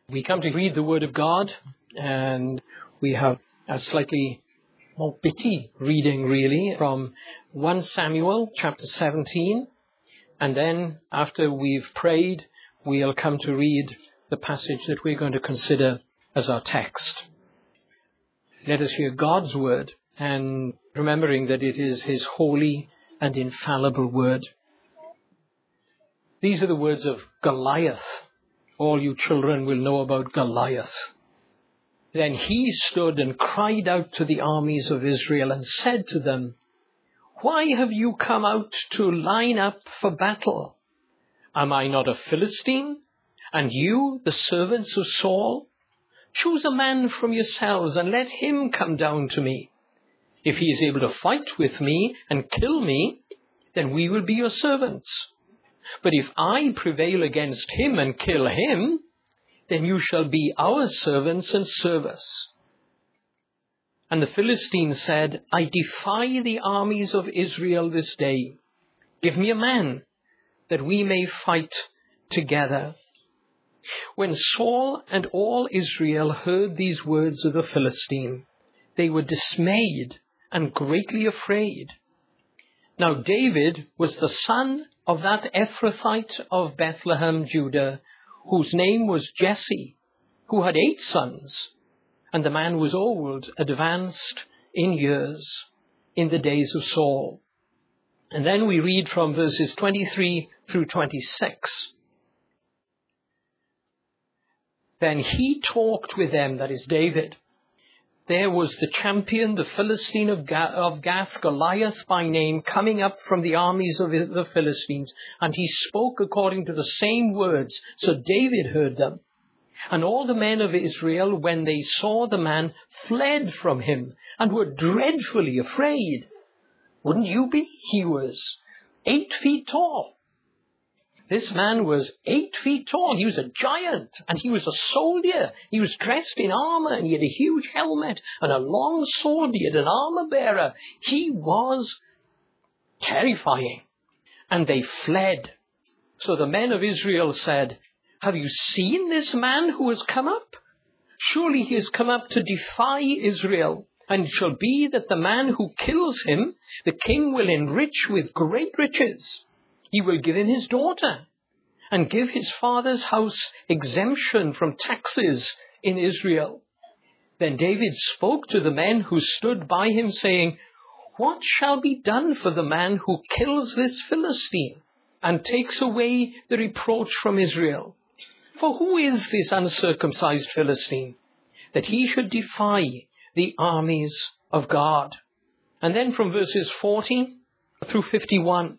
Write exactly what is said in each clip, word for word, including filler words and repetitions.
We come to read the Word of God, and we have a slightly more bitty reading, really, from First Samuel chapter seventeen. And then, after we've prayed, we'll come to read the passage that we're going to consider as our text. Let us hear God's Word, and remembering that it is His holy and infallible Word. These are the words of Goliath. All you children will know about Goliath. Then he stood and cried out to the armies of Israel and said to them, "Why have you come out to line up for battle? Am I not a Philistine? And you, the servants of Saul? Choose a man from yourselves and let him come down to me. If he is able to fight with me and kill me, then we will be your servants. But if I prevail against him and kill him, then you shall be our servants and serve us." And the Philistines said, "I defy the armies of Israel this day. Give me a man, that we may fight together." When Saul and all Israel heard these words of the Philistine, they were dismayed and greatly afraid. Now David was the son of that Ephrathite of Bethlehem, Judah, whose name was Jesse, who had eight sons, and the man was old, advanced in years, in the days of Saul. And then we read from verses twenty-three through twenty-six. Then he talked with them, that is David. There was the champion, the Philistine of Gath, Goliath by name, coming up from the armies of the Philistines. And he spoke according to the same words, so David heard them. And all the men of Israel, when they saw the man, fled from him and were dreadfully afraid. Wouldn't you be? He was eight feet tall. This man was eight feet tall. He was a giant, and he was a soldier. He was dressed in armor, and he had a huge helmet and a long sword. He had an armor bearer. He was terrifying. And they fled. So the men of Israel said, "Have you seen this man who has come up? Surely he has come up to defy Israel. And it shall be that the man who kills him, the king will enrich with great riches. He will give him his daughter and give his father's house exemption from taxes in Israel." Then David spoke to the men who stood by him, saying, "What shall be done for the man who kills this Philistine and takes away the reproach from Israel? For who is this uncircumcised Philistine, that he should defy the armies of God?" And then from verses forty through fifty-one.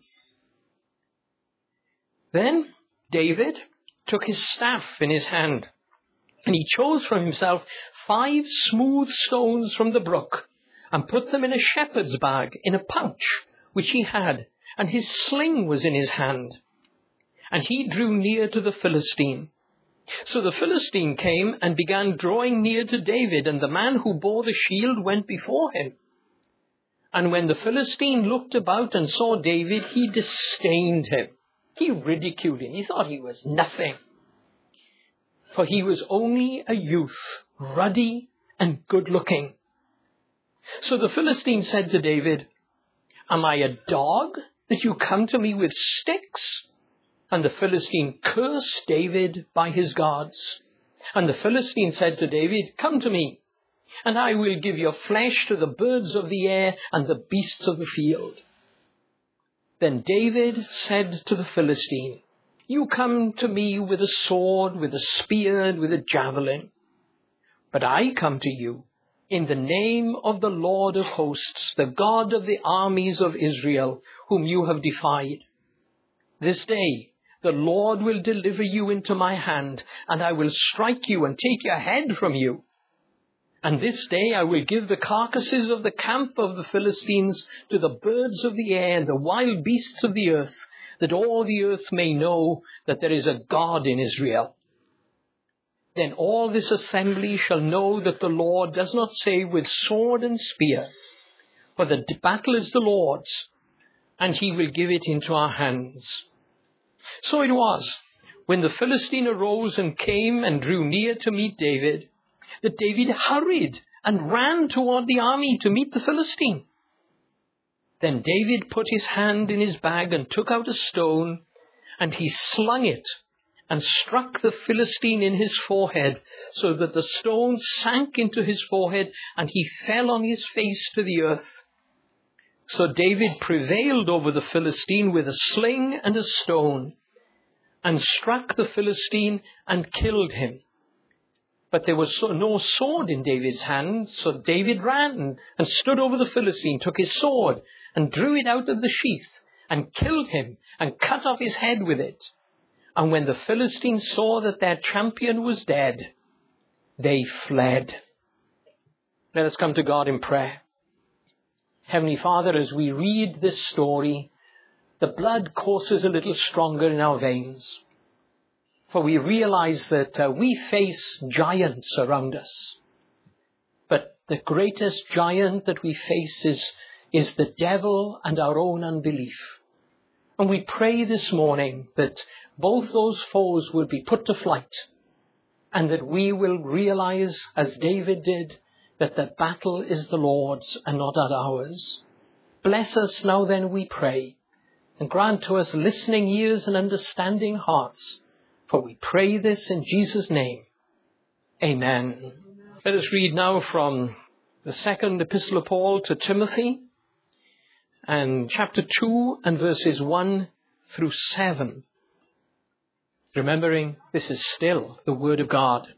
Then David took his staff in his hand, and he chose for himself five smooth stones from the brook, and put them in a shepherd's bag, in a pouch which he had, and his sling was in his hand. And he drew near to the Philistine. So the Philistine came and began drawing near to David, and the man who bore the shield went before him. And when the Philistine looked about and saw David, he disdained him. He ridiculed him. He thought he was nothing. For he was only a youth, ruddy and good-looking. So the Philistine said to David, "Am I a dog that you come to me with sticks?" And the Philistine cursed David by his gods. And the Philistine said to David, "Come to me, and I will give your flesh to the birds of the air and the beasts of the field." Then David said to the Philistine, "You come to me with a sword, with a spear, and with a javelin. But I come to you in the name of the Lord of hosts, the God of the armies of Israel, whom you have defied. This day the Lord will deliver you into my hand, and I will strike you and take your head from you. And this day I will give the carcasses of the camp of the Philistines to the birds of the air and the wild beasts of the earth, that all the earth may know that there is a God in Israel. Then all this assembly shall know that the Lord does not save with sword and spear, for the battle is the Lord's, and he will give it into our hands." So it was, when the Philistine arose and came and drew near to meet David, that David hurried and ran toward the army to meet the Philistine. Then David put his hand in his bag and took out a stone, and he slung it and struck the Philistine in his forehead, so that the stone sank into his forehead, and he fell on his face to the earth. So David prevailed over the Philistine with a sling and a stone, and struck the Philistine and killed him. But there was no sword in David's hand, so David ran and stood over the Philistine, took his sword and drew it out of the sheath, and killed him and cut off his head with it. And when the Philistines saw that their champion was dead, they fled. Let us come to God in prayer. Heavenly Father, as we read this story, the blood courses a little stronger in our veins. For we realize that uh, we face giants around us. But the greatest giant that we face is, is the devil and our own unbelief. And we pray this morning that both those foes will be put to flight, and that we will realize, as David did, that the battle is the Lord's and not ours. Bless us now then, we pray, and grant to us listening ears and understanding hearts. For we pray this in Jesus' name. Amen. Let us read now from the second epistle of Paul to Timothy, and chapter two and verses one through seven. Remembering this is still the word of God.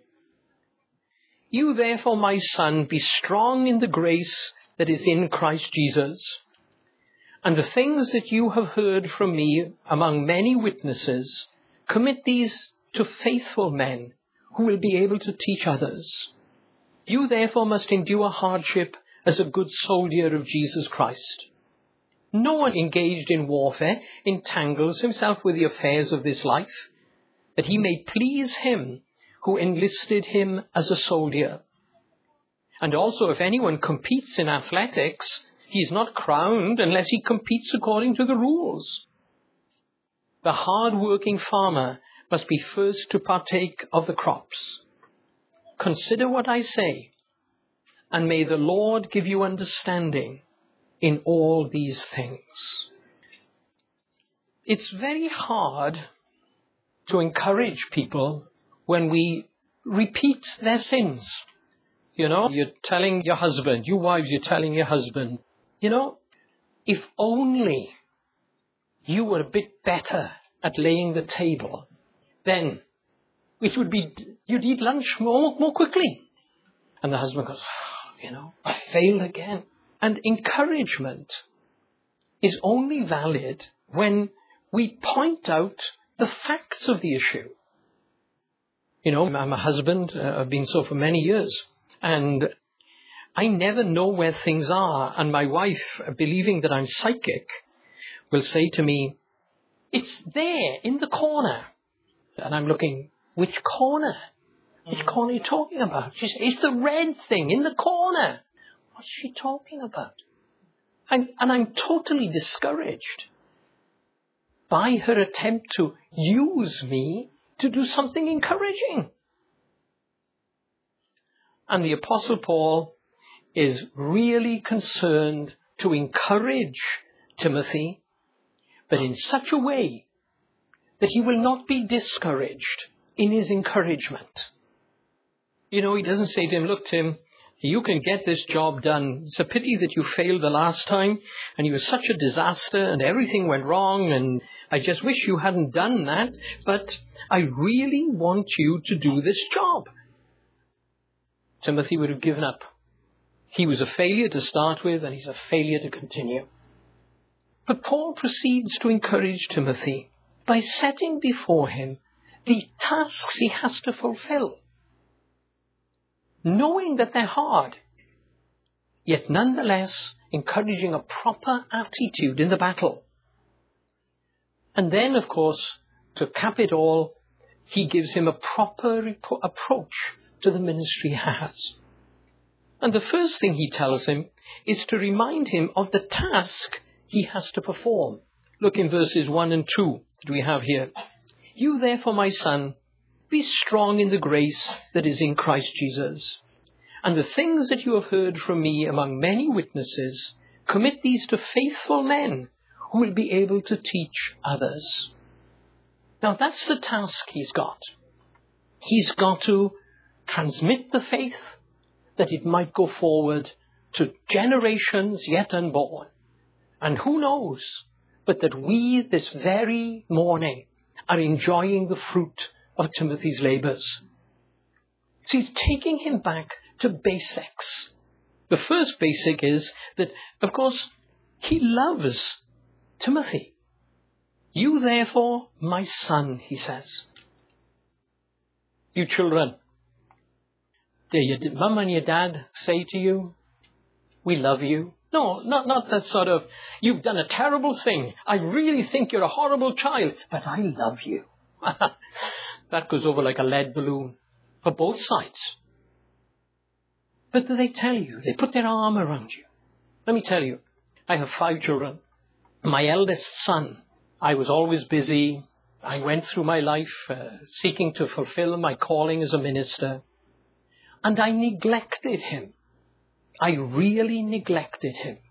You therefore, my son, be strong in the grace that is in Christ Jesus. And the things that you have heard from me among many witnesses, commit these to faithful men who will be able to teach others. You therefore must endure hardship as a good soldier of Jesus Christ. No one engaged in warfare entangles himself with the affairs of this life, that he may please him who enlisted him as a soldier. And also, if anyone competes in athletics, he is not crowned unless he competes according to the rules. The hard-working farmer must be first to partake of the crops. Consider what I say, and may the Lord give you understanding in all these things. It's very hard to encourage people when we repeat their sins. You know, you're telling your husband, you wives, you're telling your husband, you know, if only you were a bit better at laying the table, then it would be, you'd eat lunch more, more quickly. And the husband goes, oh, you know, I failed again. And encouragement is only valid when we point out the facts of the issue. You know, I'm a husband, uh, I've been so for many years, and I never know where things are. And my wife, believing that I'm psychic, will say to me, it's there in the corner. And I'm looking, which corner? Which corner are you talking about? She says, it's the red thing in the corner. What's she talking about? And, and I'm totally discouraged by her attempt to use me to do something encouraging. And the Apostle Paul is really concerned to encourage Timothy, but in such a way that he will not be discouraged in his encouragement. You know, he doesn't say to him, look, Tim, you can get this job done. It's a pity that you failed the last time and you were such a disaster and everything went wrong and I just wish you hadn't done that, but I really want you to do this job. Timothy would have given up. He was a failure to start with and he's a failure to continue. But Paul proceeds to encourage Timothy by setting before him the tasks he has to fulfill, knowing that they're hard, yet nonetheless encouraging a proper attitude in the battle. And then, of course, to cap it all, he gives him a proper rep- approach to the ministry he has. And the first thing he tells him is to remind him of the task he has to perform. Look in verses one and two that we have here. You therefore, my son, be strong in the grace that is in Christ Jesus. And the things that you have heard from me among many witnesses, commit these to faithful men who will be able to teach others. Now that's the task he's got. He's got to transmit the faith that it might go forward to generations yet unborn. And who knows but that we this very morning are enjoying the fruit of Timothy's labors. So he's taking him back to basics. The first basic is that, of course, he loves Timothy. You therefore, my son, he says. You children, do your mum and your dad say to you, we love you? No, not, not that sort of, you've done a terrible thing. I really think you're a horrible child, but I love you. That goes over like a lead balloon for both sides. But do they tell you? They put their arm around you. Let me tell you, I have five children. My eldest son, I was always busy. I went through my life uh, seeking to fulfill my calling as a minister. And I neglected him. I really neglected him.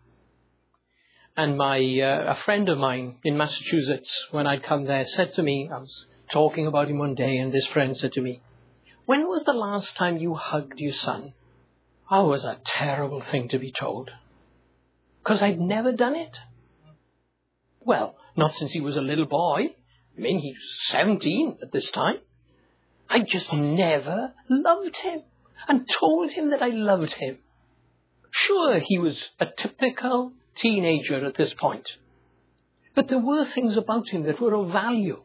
And my uh, a friend of mine in Massachusetts, when I'd come there, said to me, I was talking about him one day, and this friend said to me, when was the last time you hugged your son? Oh, it was a terrible thing to be told. Because I'd never done it. Well, not since he was a little boy. I mean, he was seventeen at this time. I just never loved him and told him that I loved him. Sure, he was a typical teenager at this point. But there were things about him that were of value.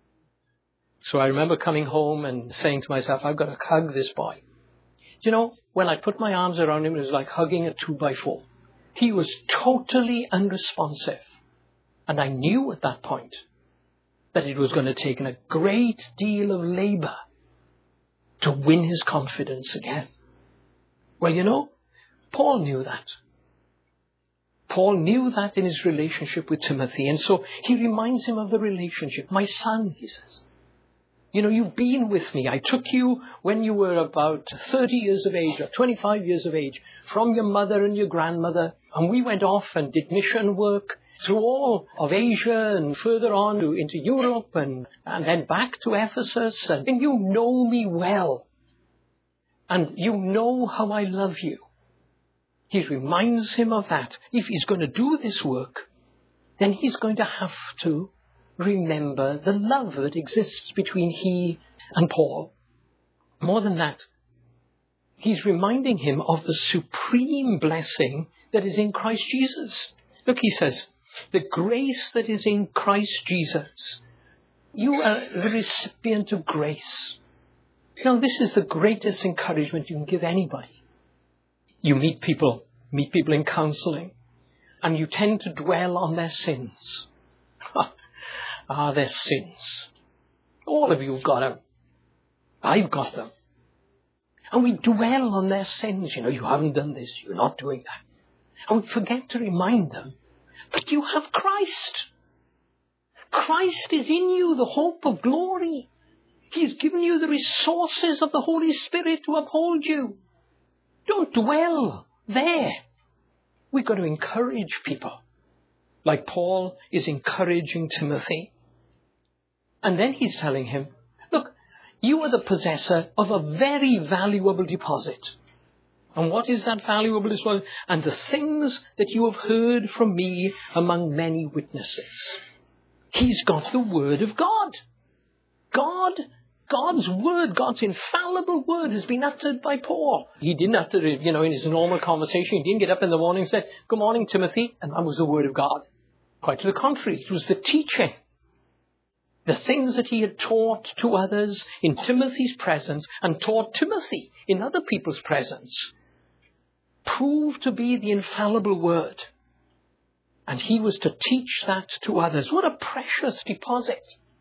So I remember coming home and saying to myself, I've got to hug this boy. You know, when I put my arms around him, it was like hugging a two by four. He was totally unresponsive. And I knew at that point that it was going to take a great deal of labor to win his confidence again. Well, you know, Paul knew that. Paul knew that in his relationship with Timothy. And so he reminds him of the relationship. My son, he says. You know, you've been with me. I took you when you were about thirty years of age or twenty-five years of age from your mother and your grandmother. And we went off and did mission work through all of Asia and further on to, into Europe and, and then back to Ephesus. And, and you know me well. And you know how I love you. He reminds him of that. If he's going to do this work, then he's going to have to remember the love that exists between he and Paul. More than that, he's reminding him of the supreme blessing that is in Christ Jesus. Look, he says, the grace that is in Christ Jesus. You are the recipient of grace. Now, this is the greatest encouragement you can give anybody. You meet people, meet people in counseling, and you tend to dwell on their sins. Ah, their sins. All of you have got them. I've got them. And we dwell on their sins. You know, you haven't done this, you're not doing that. And we forget to remind them, but you have Christ. Christ is in you, the hope of glory. He's given you the resources of the Holy Spirit to uphold you. Don't dwell there. We've got to encourage people, like Paul is encouraging Timothy. And then he's telling him, look, you are the possessor of a very valuable deposit. And what is that valuable as well? And the things that you have heard from me among many witnesses. He's got the word of God. God God's word, God's infallible word has been uttered by Paul. He didn't utter it, you know, in his normal conversation. He didn't get up in the morning and say, good morning, Timothy. And that was the word of God. Quite to the contrary. It was the teaching. The things that he had taught to others in Timothy's presence and taught Timothy in other people's presence proved to be the infallible word. And he was to teach that to others. What a precious deposit.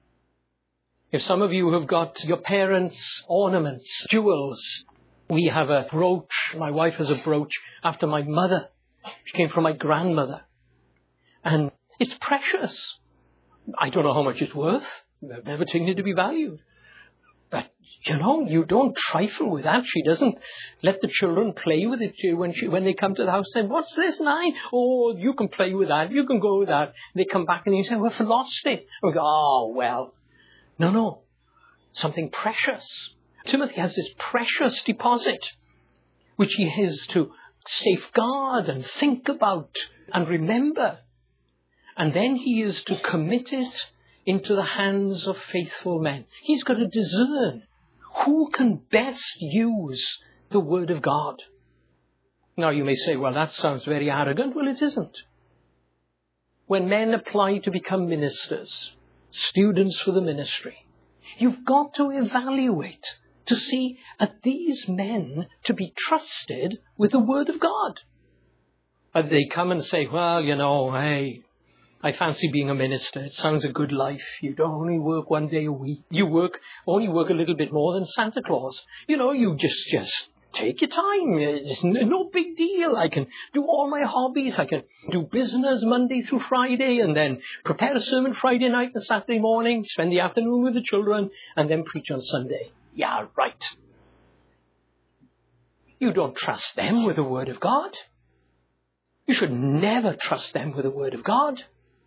If some of you have got your parents' ornaments, jewels, we have a brooch. My wife has a brooch after my mother. She came from my grandmother. And it's precious. I don't know how much it's worth. I've never taken it to be valued. But, you know, you don't trifle with that. She doesn't let the children play with it when she, when they come to the house. Say, what's this, Nine? Oh, you can play with that. You can go with that. They come back and you say, we've lost it. And we go, oh, well. No, no. Something precious. Timothy has this precious deposit, which he has to safeguard and think about and remember. And then he is to commit it into the hands of faithful men. He's got to discern who can best use the Word of God. Now you may say, well, that sounds very arrogant. Well, it isn't. When men apply to become ministers, students for the ministry, you've got to evaluate to see, are these men to be trusted with the Word of God? And they come and say, well, you know, hey, I fancy being a minister. It sounds a good life. You don't only work one day a week. You work, only work a little bit more than Santa Claus. You know, you just, just take your time. It's no big deal. I can do all my hobbies. I can do business Monday through Friday and then prepare a sermon Friday night and Saturday morning, spend the afternoon with the children, and then preach on Sunday. Yeah, right. You don't trust them with the Word of God. You should never trust them with the Word of God.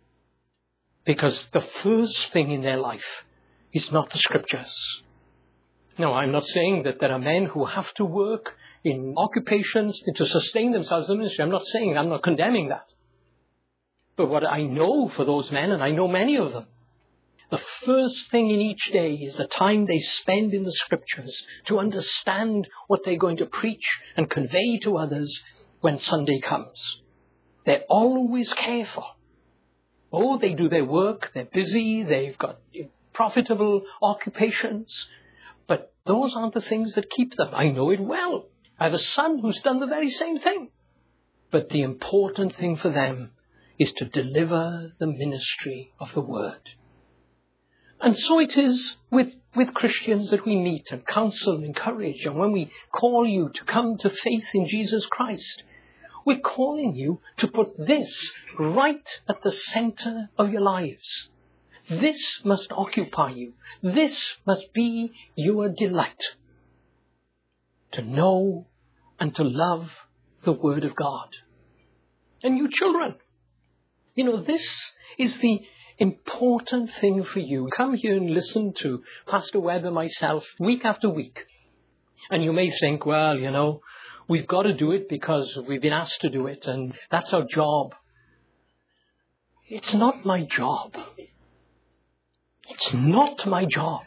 Because the first thing in their life is not the Scriptures. No, I'm not saying that there are men who have to work in occupations to sustain themselves in ministry. I'm not saying, I'm not condemning that. But what I know for those men, and I know many of them, the first thing in each day is the time they spend in the Scriptures to understand what they're going to preach and convey to others when Sunday comes. They're always careful. Oh, they do their work, they're busy, they've got profitable occupations. But those aren't the things that keep them. I know it well. I have a son who's done the very same thing. But the important thing for them is to deliver the ministry of the Word. And so it is with, with Christians that we meet and counsel and encourage. And when we call you to come to faith in Jesus Christ, we're calling you to put this right at the center of your lives. This must occupy you. This must be your delight. To know and to love the Word of God. And you children, you know, this is the important thing for you. Come here and listen to Pastor Webb and myself week after week. And you may think, well, you know, we've got to do it because we've been asked to do it, and that's our job. It's not my job. It's not my job.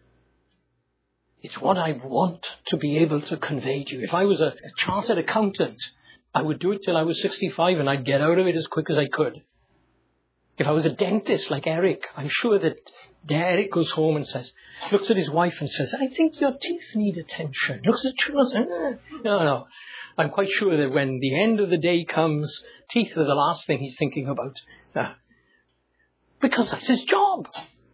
It's what I want to be able to convey to you. If I was a, a chartered accountant, I would do it till I was sixty-five and I'd get out of it as quick as I could. If I was a dentist like Eric, I'm sure that Eric goes home and says, looks at his wife and says, I think your teeth need attention. Looks at children and says, eh. no, no. I'm quite sure that when the end of the day comes, teeth are the last thing he's thinking about. Uh, because that's his job.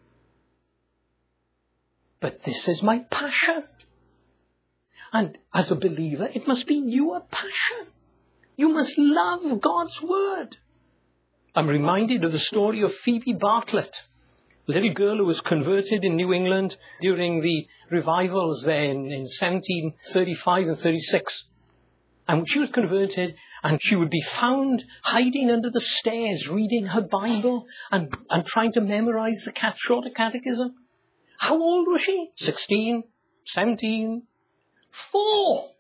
But this is my passion. And as a believer, it must be your passion. You must love God's Word. I'm reminded of the story of Phoebe Bartlett, a little girl who was converted in New England during the revivals there in, in seventeen thirty-five and thirty-six. And she was converted, and she would be found hiding under the stairs, reading her Bible and, and trying to memorize the cat, shorter catechism. How old was she? sixteen, seventeen, four.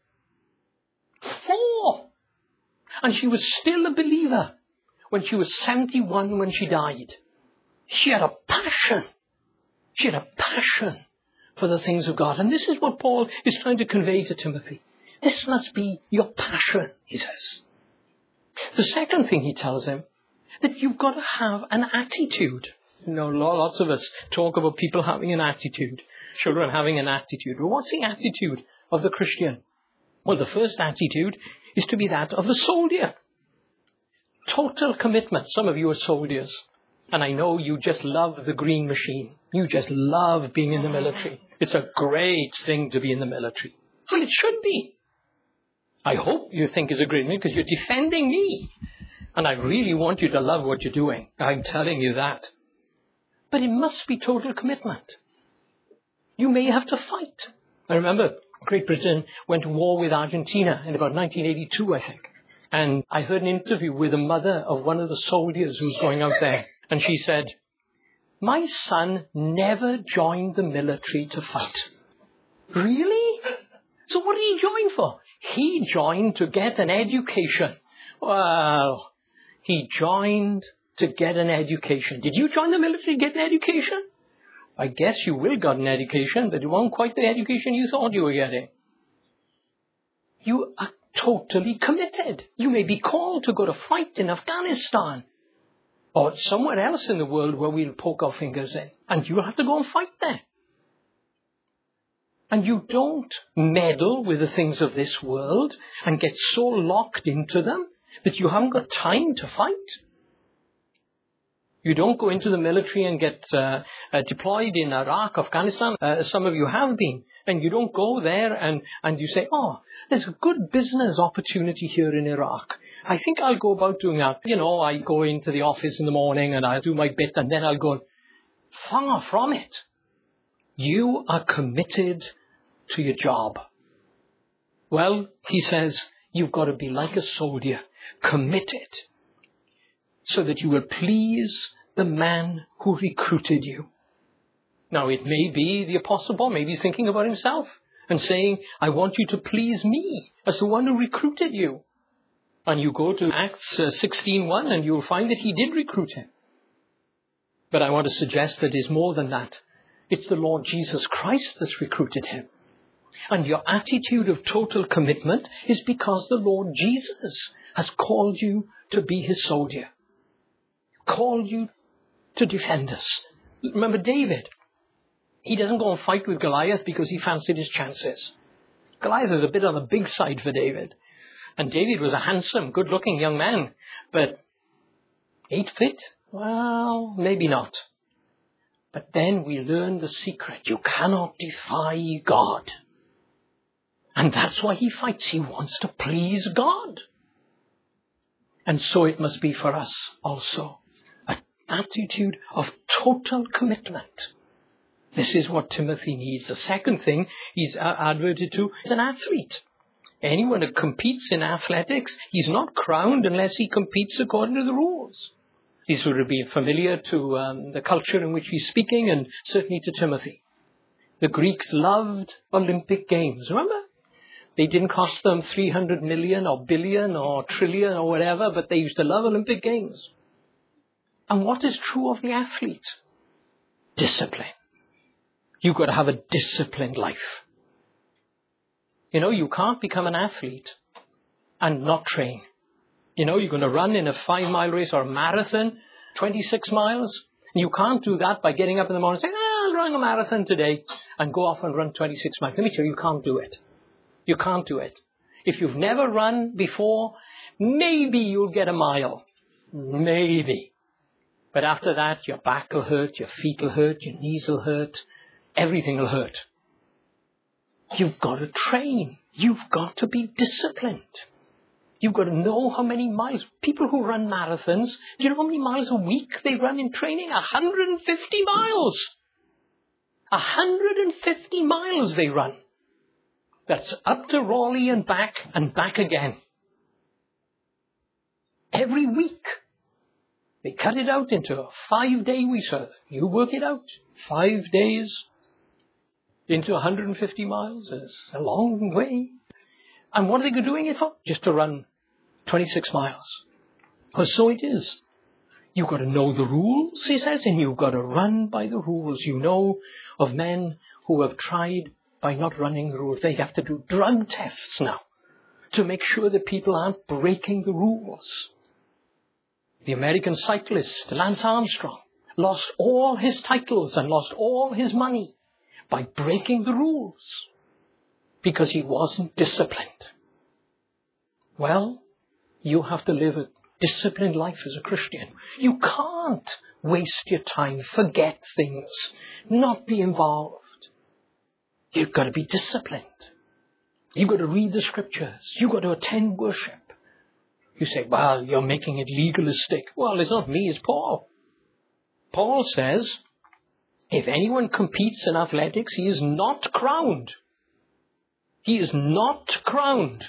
Four. And she was still a believer when she was seventy-one when she died. She had a passion. She had a passion for the things of God. And this is what Paul is trying to convey to Timothy. This must be your passion, he says. The second thing he tells him, that you've got to have an attitude. You know, lots of us talk about people having an attitude, children having an attitude. Well, what's the attitude of the Christian? Well, the first attitude is to be that of the soldier. Total commitment. Some of you are soldiers. And I know you just love the green machine. You just love being in the military. It's a great thing to be in the military. Well, it should be. I hope you think it's a great thing because you're defending me. And I really want you to love what you're doing. I'm telling you that. But it must be total commitment. You may have to fight. I remember Great Britain went to war with Argentina in about nineteen eighty-two, I think. And I heard an interview with the mother of one of the soldiers who was going out there. And she said, my son never joined the military to fight. Really? So what did he join for? He joined to get an education. Well, he joined to get an education. Did you join the military to get an education? I guess you will get an education, but it wasn't quite the education you thought you were getting. You are totally committed. You may be called to go to fight in Afghanistan or somewhere else in the world where we'll poke our fingers in. And you'll have to go and fight there. And you don't meddle with the things of this world and get so locked into them that you haven't got time to fight. You don't go into the military and get uh, uh, deployed in Iraq, Afghanistan, uh, as some of you have been. And you don't go there and, and you say, oh, there's a good business opportunity here in Iraq. I think I'll go about doing that. You know, I go into the office in the morning and I'll do my bit and then I'll go. Far from it. You are committed to your job. Well, he says, you've got to be like a soldier, committed, so that you will please the man who recruited you. Now, it may be the Apostle Paul, maybe he's thinking about himself and saying, I want you to please me as the one who recruited you. And you go to Acts uh, sixteen one and you'll find that he did recruit him. But I want to suggest that it's more than that. It's the Lord Jesus Christ that's recruited him. And your attitude of total commitment is because the Lord Jesus has called you to be his soldier. Called you to defend us. Remember David. He doesn't go and fight with Goliath because he fancied his chances. Goliath is a bit on the big side for David. And David was a handsome, good-looking young man. But eight feet? Well, maybe not. But then we learn the secret. You cannot defy God. And that's why he fights. He wants to please God. And so it must be for us also. An attitude of total commitment. This is what Timothy needs. The second thing he's adverted to is an athlete. Anyone who competes in athletics, he's not crowned unless he competes according to the rules. These would be familiar to um, the culture in which he's speaking and certainly to Timothy. The Greeks loved Olympic Games. Remember? They didn't cost them three hundred million or billion or trillion or whatever, but they used to love Olympic Games. And what is true of the athlete? Discipline. You've got to have a disciplined life. You know, you can't become an athlete and not train. You know, you're going to run in a five-mile race or a marathon, twenty-six miles. And you can't do that by getting up in the morning and saying, ah, I'll run a marathon today and go off and run twenty-six miles. Let me tell you, you can't do it. You can't do it. If you've never run before, maybe you'll get a mile. Maybe. But after that, your back will hurt, your feet will hurt, your knees will hurt, everything will hurt. You've got to train. You've got to be disciplined. You've got to know how many miles. People who run marathons, do you know how many miles a week they run in training? one hundred fifty miles. one hundred fifty miles they run. That's up to Raleigh and back and back again. Every week. They cut it out into a five-day week. So you work it out. Five days into one hundred fifty miles is a long way. And what are they doing it for? Just to run twenty-six miles. Well, so it is. You've got to know the rules, he says, and you've got to run by the rules. You know of men who have tried by not running the rules. They have to do drug tests now to make sure that people aren't breaking the rules. The American cyclist, Lance Armstrong, lost all his titles and lost all his money by breaking the rules because he wasn't disciplined. Well, you have to live a disciplined life as a Christian. You can't waste your time, forget things, not be involved. You've got to be disciplined. You've got to read the scriptures. You've got to attend worship. You say, well, you're making it legalistic. Well, it's not me, it's Paul. Paul says, If anyone competes in athletics, he is not crowned. He is not crowned.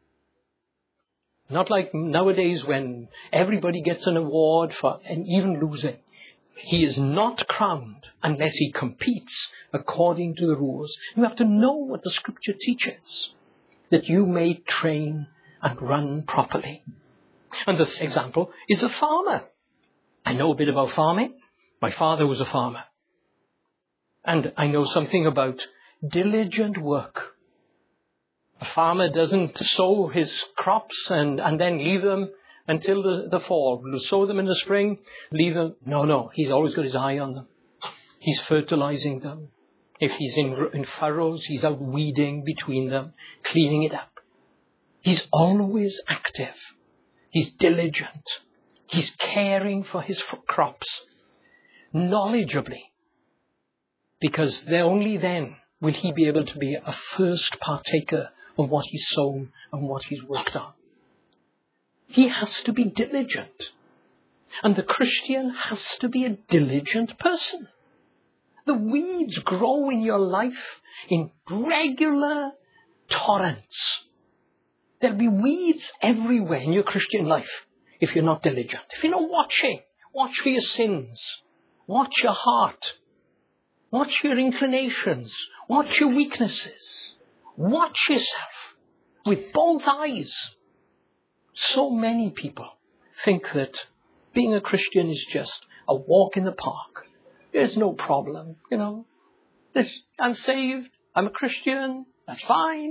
Not like nowadays when everybody gets an award for and even losing. He is not crowned unless he competes according to the rules. You have to know what the scripture teaches, that you may train and run properly. And this example is a farmer. I know a bit about farming. My father was a farmer. And I know something about diligent work. A farmer doesn't sow his crops and, and then leave them until the, the fall. He'll sow them in the spring, leave them. No, no. He's always got his eye on them. He's fertilizing them. If he's in, in furrows, he's out weeding between them, cleaning it up. He's always active. He's diligent. He's caring for his crops knowledgeably. Because only then will he be able to be a first partaker of what he's sown and what he's worked on. He has to be diligent. And the Christian has to be a diligent person. The weeds grow in your life in regular torrents. There'll be weeds everywhere in your Christian life if you're not diligent. If you're not watching, watch for your sins. Watch your heart. Watch your inclinations. Watch your weaknesses. Watch yourself with both eyes. So many people think that being a Christian is just a walk in the park. There's no problem, you know. This, I'm saved. I'm a Christian. That's fine.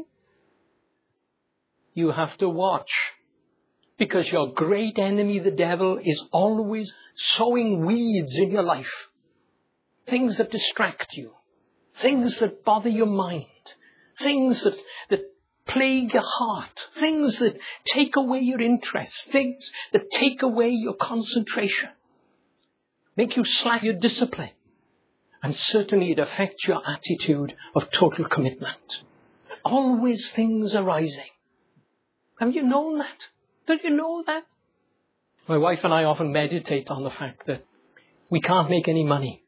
You have to watch, because your great enemy, the devil, is always sowing weeds in your life. Things that distract you. Things that bother your mind. Things that, that plague your heart. Things that take away your interest. Things that take away your concentration. Make you slack your discipline. And certainly it affects your attitude of total commitment. Always things arising. Have you known that? Did you know that? My wife and I often meditate on the fact that we can't make any money.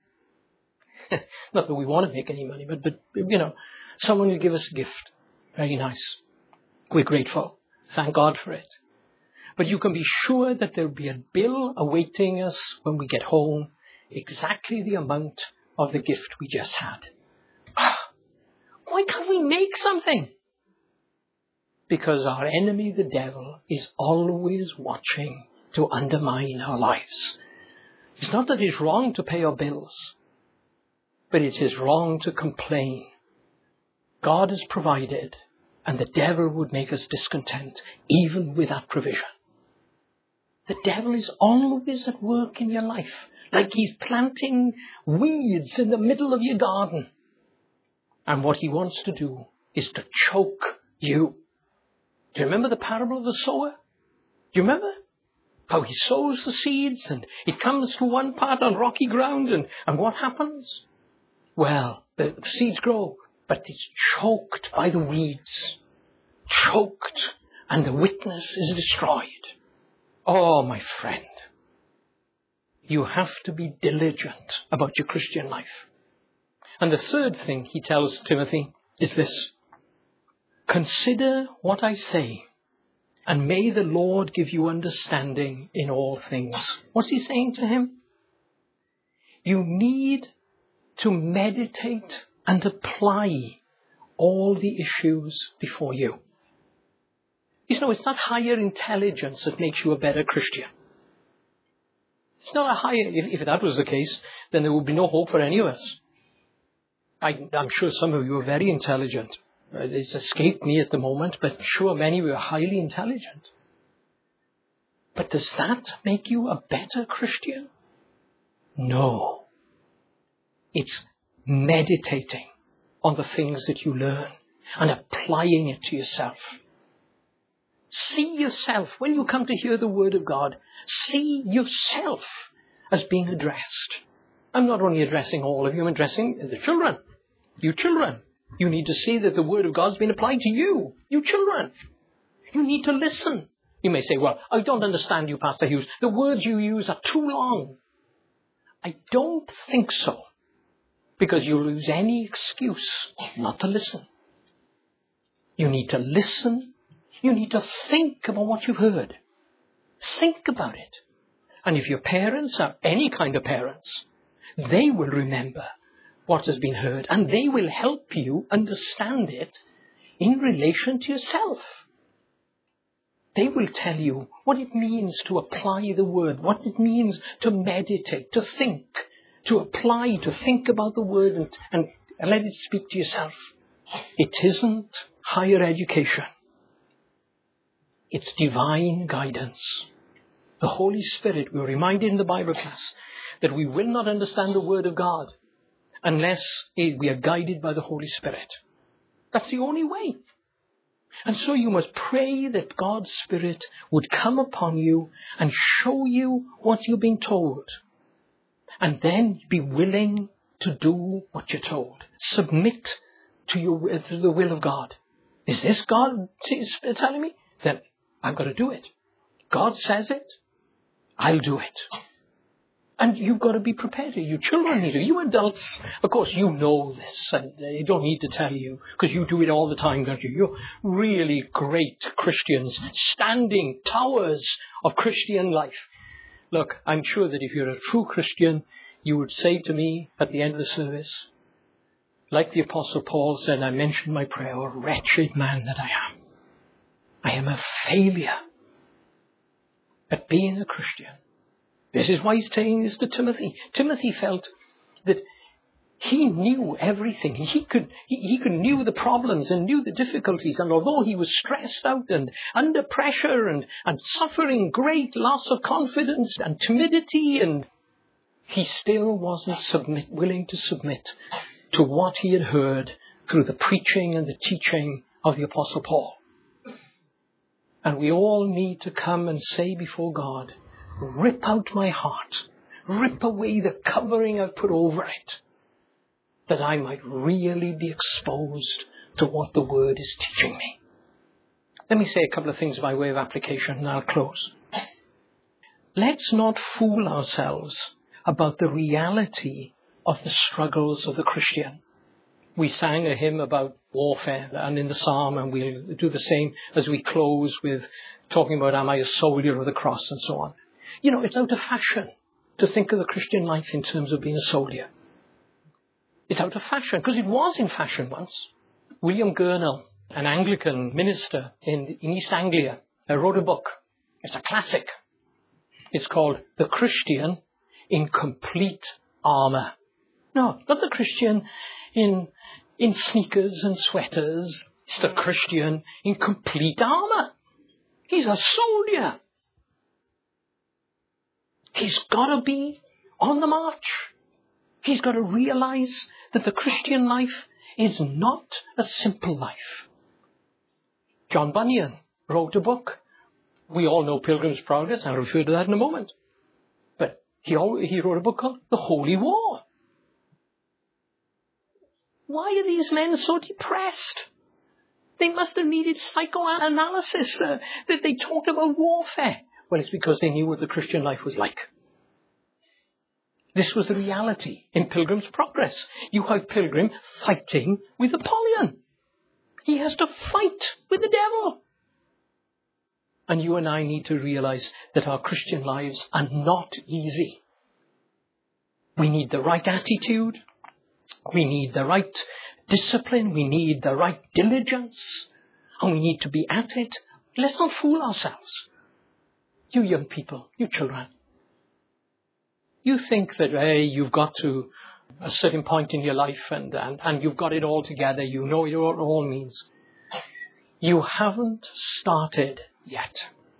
Not that we want to make any money, but, but, you know, someone will give us a gift. Very nice. We're grateful. Thank God for it. But you can be sure that there'll be a bill awaiting us when we get home, exactly the amount of the gift we just had. Why can't we make something? Because our enemy, the devil, is always watching to undermine our lives. It's not that it's wrong to pay our bills, but it is wrong to complain. God has provided, and the devil would make us discontent, even with that provision. The devil is always at work in your life, like he's planting weeds in the middle of your garden. And what he wants to do is to choke you. Do you remember the parable of the sower? Do you remember? How he sows the seeds and it comes to one part on rocky ground, and, and what happens? Well, the, the seeds grow, but it's choked by the weeds. Choked, and the witness is destroyed. Oh, my friend, you have to be diligent about your Christian life. And the third thing he tells Timothy is this: consider what I say, and may the Lord give you understanding in all things. What's he saying to him? You need to meditate and apply all the issues before you. You know, it's not higher intelligence that makes you a better Christian. It's not a higher, if, if that was the case, then there would be no hope for any of us. I, I'm sure some of you are very intelligent. It's escaped me at the moment, but sure many of you are highly intelligent. But does that make you a better Christian? No. It's meditating on the things that you learn and applying it to yourself. See yourself, when you come to hear the word of God, see yourself as being addressed. I'm not only addressing all of you, I'm addressing the children. You children. You need to see that the word of God's been applied to you. You children. You need to listen. You may say, well, I don't understand you, Pastor Hughes. The words you use are too long. I don't think so. because you'll lose any excuse not to listen. You need to listen. You need to think about what you've heard. Think about it. And if your parents are any kind of parents, they will remember what has been heard, and they will help you understand it in relation to yourself. They will tell you what it means to apply the word, what it means to meditate, to think, to apply, to think about the word and, and, and let it speak to yourself. It isn't higher education. It's divine guidance. The Holy Spirit, we were reminded in the Bible class that we will not understand the Word of God unless we are guided by the Holy Spirit. That's the only way. And so you must pray that God's Spirit would come upon you and show you what you've been told. And then be willing to do what you're told. Submit to, your, to the will of God. Is this God telling me? Then I've got to do it. God says it. I'll do it. And you've got to be prepared. You children need to. You adults, of course, you know this. And they don't need to tell you, because you do it all the time, don't you? You're really great Christians, standing towers of Christian life. Look, I'm sure that if you're a true Christian, you would say to me at the end of the service, like the Apostle Paul said, I mentioned my prayer, oh, wretched man that I am. I am a failure at being a Christian. This is why he's saying this to Timothy. Timothy felt that he knew everything. He could, he, he could knew the problems and knew the difficulties. And although he was stressed out and under pressure and, and suffering great loss of confidence and timidity, and he still wasn't submit, willing to submit to what he had heard through the preaching and the teaching of the Apostle Paul. And we all need to come and say before God, rip out my heart, rip away the covering I've put over it, that I might really be exposed to what the Word is teaching me. Let me say a couple of things by way of application, and I'll close. Let's not fool ourselves about the reality of the struggles of the Christian. We sang a hymn about warfare and in the psalm, and we'll do the same as we close with talking about, am I a soldier of the cross, and so on. You know, it's out of fashion to think of the Christian life in terms of being a soldier. It's out of fashion, because it was in fashion once. William Gurnall, an Anglican minister in, in East Anglia, wrote a book. It's a classic. It's called The Christian in Complete Armour. No, not the Christian in, in sneakers and sweaters. It's the Christian in complete armour. He's a soldier. He's got to be on the march. He's got to realize that the Christian life is not a simple life. John Bunyan wrote a book. We all know Pilgrim's Progress. I'll refer to that in a moment. But he, he wrote a book called The Holy War. Why are these men so depressed? They must have needed psychoanalysis uh, that they talked about warfare. Well, it's because they knew what the Christian life was like. This was the reality in Pilgrim's Progress. You have Pilgrim fighting with Apollyon. He has to fight with the devil. And you and I need to realize that our Christian lives are not easy. We need the right attitude. We need the right discipline. We need the right diligence. And we need to be at it. Let's not fool ourselves. You young people, you children, you think that, hey, you've got to a certain point in your life and, and, and you've got it all together. You know what it all means. You haven't started yet.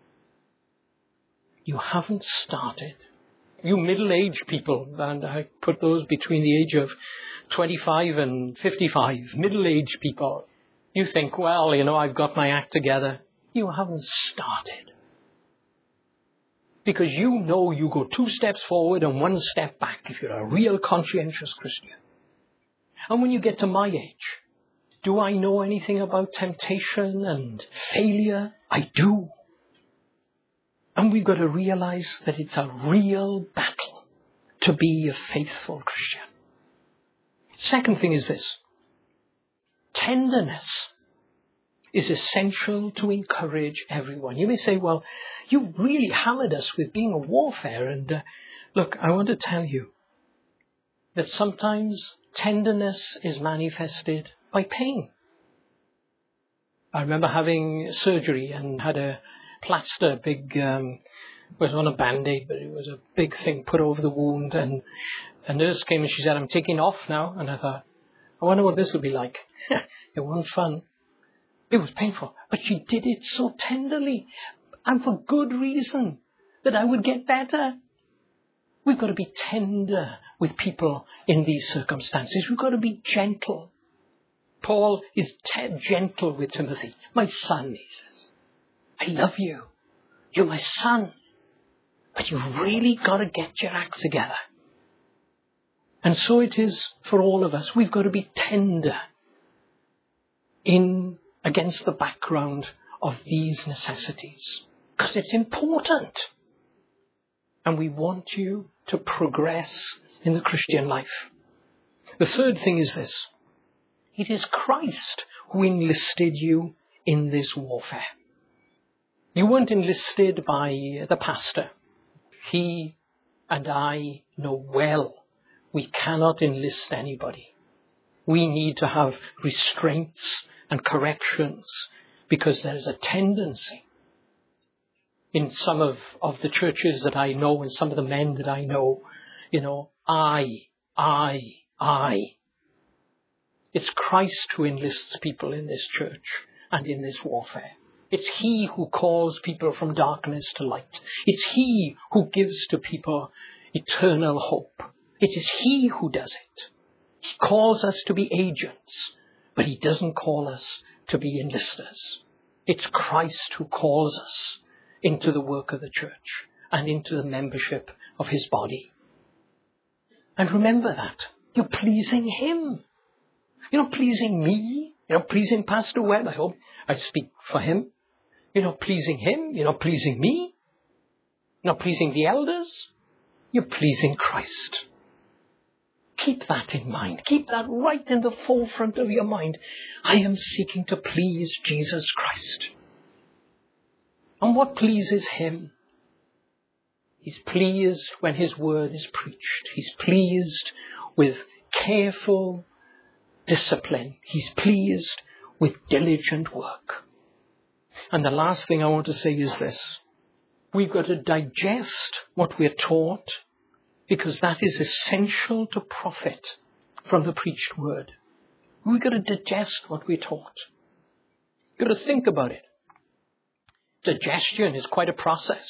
You haven't started. You middle-aged people, and I put those between the age of twenty-five and fifty-five, middle-aged people, you think, well, you know, I've got my act together. You haven't started. Because you know you go two steps forward and one step back if you're a real conscientious Christian. And when you get to my age, do I know anything about temptation and failure? I do. And we've got to realize that it's a real battle to be a faithful Christian. Second thing is this. Tenderness is essential to encourage everyone. You may say, well, you really hammered us with being a warfare. And uh, look, I want to tell you that sometimes tenderness is manifested by pain. I remember having surgery and had a plaster, big, um, it was on a band-aid, but it was a big thing put over the wound. And a nurse came and she said, I'm taking it off now. And I thought, I wonder what this will be like. It wasn't fun. It was painful. But she did it so tenderly and for good reason, that I would get better. We've got to be tender with people in these circumstances. We've got to be gentle. Paul is te- gentle with Timothy. My son, he says, I love you. You're my son. But you've really got to get your act together. And so it is for all of us. We've got to be tender in against the background of these necessities. Because it's important. And we want you to progress in the Christian life. The third thing is this. It is Christ who enlisted you in this warfare. You weren't enlisted by the pastor. He and I know well we cannot enlist anybody. We need to have restraints and corrections because there is a tendency in some of, of the churches that I know and some of the men that I know, you know, I, I, I. It's Christ who enlists people in this church and in this warfare. It's He who calls people from darkness to light. It's He who gives to people eternal hope. It is He who does it. He calls us to be agents, but He doesn't call us to be enlisters. It's Christ who calls us into the work of the church and into the membership of His body. And remember that. You're pleasing Him. You're not pleasing me. You're not pleasing Pastor Webb. I hope I speak for him. You're not pleasing him. You're not pleasing me. You're not pleasing the elders. You're pleasing Christ. Keep that in mind. Keep that right in the forefront of your mind. I am seeking to please Jesus Christ. And what pleases Him? He's pleased when His word is preached. He's pleased with careful discipline. He's pleased with diligent work. And the last thing I want to say is this. We've got to digest what we're taught, because that is essential to profit from the preached word. We've got to digest what we're taught. You've got to think about it. Digestion is quite a process.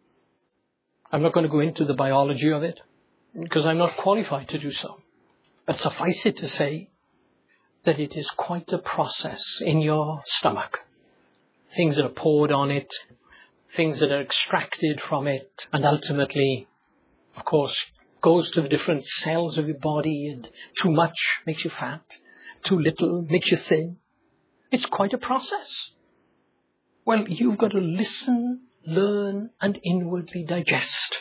I'm not going to go into the biology of it, because I'm not qualified to do so. But suffice it to say that it is quite a process in your stomach. Things that are poured on it, things that are extracted from it, and ultimately, of course, goes to the different cells of your body, and too much makes you fat, too little makes you thin. It's quite a process. Well, you've got to listen, learn, and inwardly digest.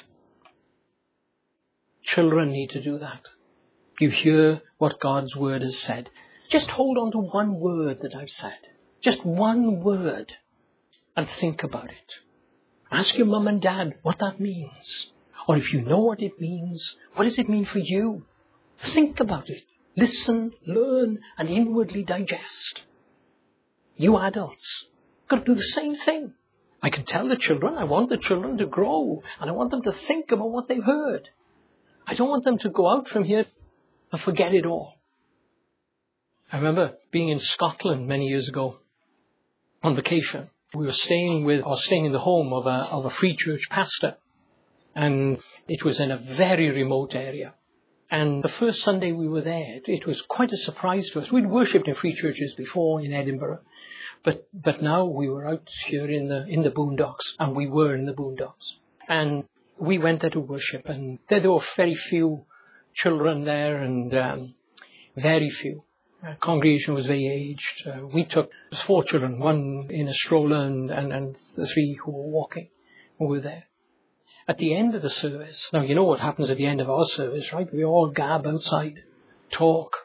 Children need to do that. You hear what God's word has said. Just hold on to one word that I've said. Just one word. And think about it. Ask your mum and dad what that means. Or if you know what it means, what does it mean for you? Think about it. Listen, learn, and inwardly digest. You adults got to do the same thing. I can tell the children, I want the children to grow, and I want them to think about what they've heard. I don't want them to go out from here and forget it all. I remember being in Scotland many years ago on vacation. We were staying with, or staying in the home of a, of a free church pastor. And it was in a very remote area. And the first Sunday we were there, it, it was quite a surprise to us. We'd worshipped in free churches before in Edinburgh. But, but now we were out here in the, in the boondocks, and we were in the boondocks. And we went there to worship, and there, there were very few children there, and um, very few. The congregation was very aged. Uh, we took four children, one in a stroller, and, and, and the three who were walking, who were there. At the end of the service, now you know what happens at the end of our service, right? We all gab outside, talk,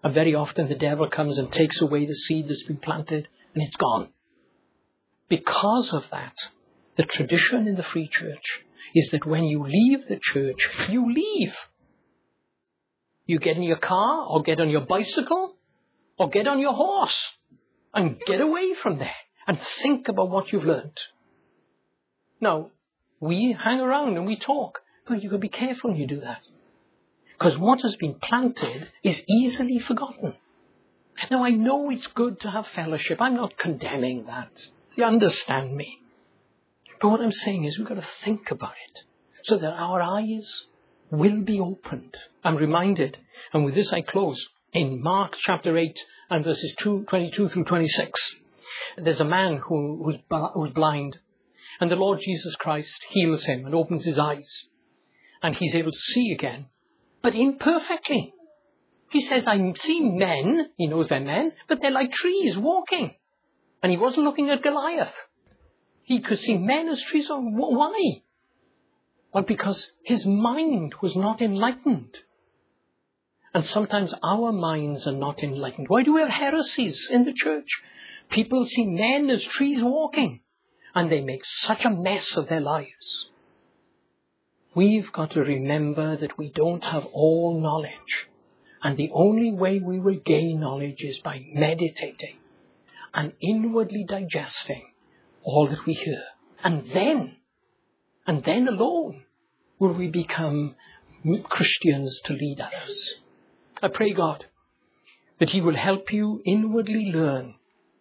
And very often the devil comes and takes away the seed that's been planted, and it's gone. Because of that, the tradition in the Free Church is that when you leave the church, you leave. You get in your car, or get on your bicycle, or get on your horse, and get away from there, and think about what you've learned. Now, we hang around and we talk, but you've got to be careful when you do that. Because what has been planted is easily forgotten. Now, I know it's good to have fellowship. I'm not condemning that. You understand me. But what I'm saying is we've got to think about it so that our eyes will be opened. I'm reminded, and with this I close, in Mark chapter eight and verses two, twenty-two through twenty-six, there's a man who, who's, who's blind, and the Lord Jesus Christ heals him and opens his eyes, and he's able to see again, but imperfectly. He says, I see men, he knows they're men, but they're like trees walking. And he wasn't looking at Goliath. He could see men as trees. Why? Well, because his mind was not enlightened. And sometimes our minds are not enlightened. Why do we have heresies in the church? People see men as trees walking, and they make such a mess of their lives. We've got to remember that we don't have all knowledge. And the only way we will gain knowledge is by meditating and inwardly digesting all that we hear. And then, and then alone, will we become Christians to lead others. I pray God that He will help you inwardly learn,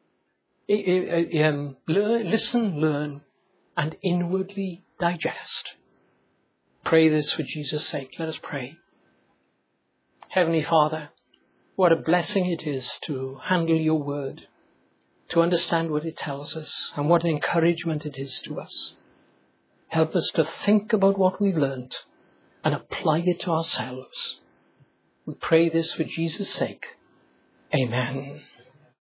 um, learn listen, learn, and inwardly digest. Pray this for Jesus' sake. Let us pray. Heavenly Father, what a blessing it is to handle your word, to understand what it tells us, and what an encouragement it is to us. Help us to think about what we've learned and apply it to ourselves. We pray this for Jesus' sake. Amen.